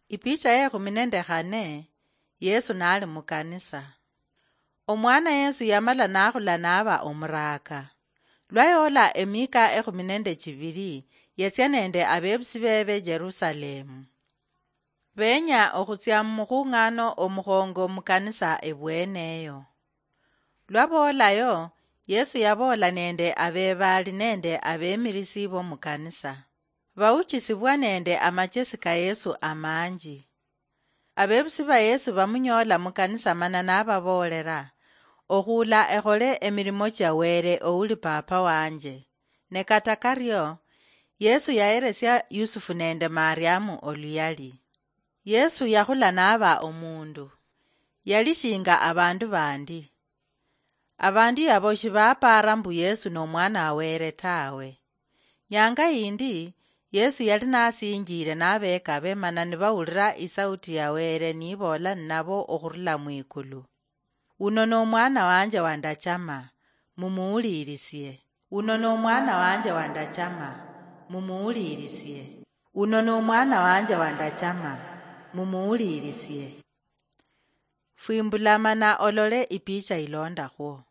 Ipicha ya 14 Yesu nali mukanisa. Omwana Yesu yamala nakhula naba omuraka. Lwayola emika 12 yesya nende abebusi bebe Jerusalemu. Benya okhutsya mmukhung'ano omukhongo mukanisa ebweneyo. Lwabolayo Yesu yabola nende abebali nende abemilisi bomukanisa. Bawuchisibwa nende amachesi ka Yesu amanji. Abebusi ba Yesu bamunyola mukanisa mana nababolera, okhula ekhole emilimo cha wele ouli papa wanje. Ne kata karyo, Yesu yaeresya Yusufu nende Mariamu oluyali. Yesu yakhula naba omundu. Yalishinga abandu bandi. Abandu yabo shibapara mbu Yesu n'omwana awere tawe. Nyanga yindi, Yesu yali nasinjile nabeka bemana nibawulira isauti ya wele nibola nabo okhurula mwikulu. Uno n'omwana wanje wandachama, mumuwulilisye. Uno n'omwana wanje wandachama, mumuwulilisye. Uno n'omwana wanje wandachama, mumuwulilisye. Fwimbulamana olole ipicha ilondakho.